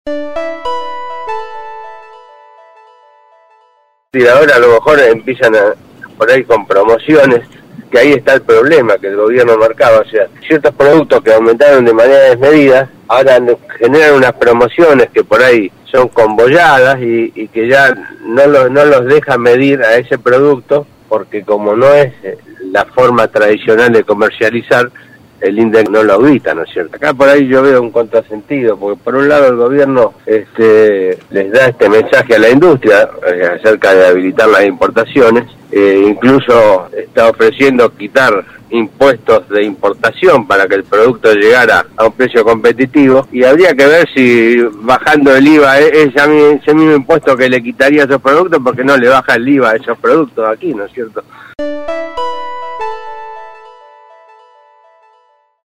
Y ahora a lo mejor empiezan por ahí con promociones, que ahí está el problema que el gobierno marcaba, o sea, ciertos productos que aumentaron de manera desmedida, ahora generan unas promociones que por ahí son convoyadas y que ya no los deja medir a ese producto, porque como no es la forma tradicional de comercializar, el índice no lo audita, ¿no es cierto? Acá por ahí yo veo un contrasentido, porque por un lado el gobierno les da este mensaje a la industria acerca de habilitar las importaciones, incluso está ofreciendo quitar impuestos de importación para que el producto llegara a un precio competitivo, y habría que ver si bajando el IVA ese mismo impuesto que le quitaría a esos productos, porque no le baja el IVA a esos productos aquí, ¿no es cierto?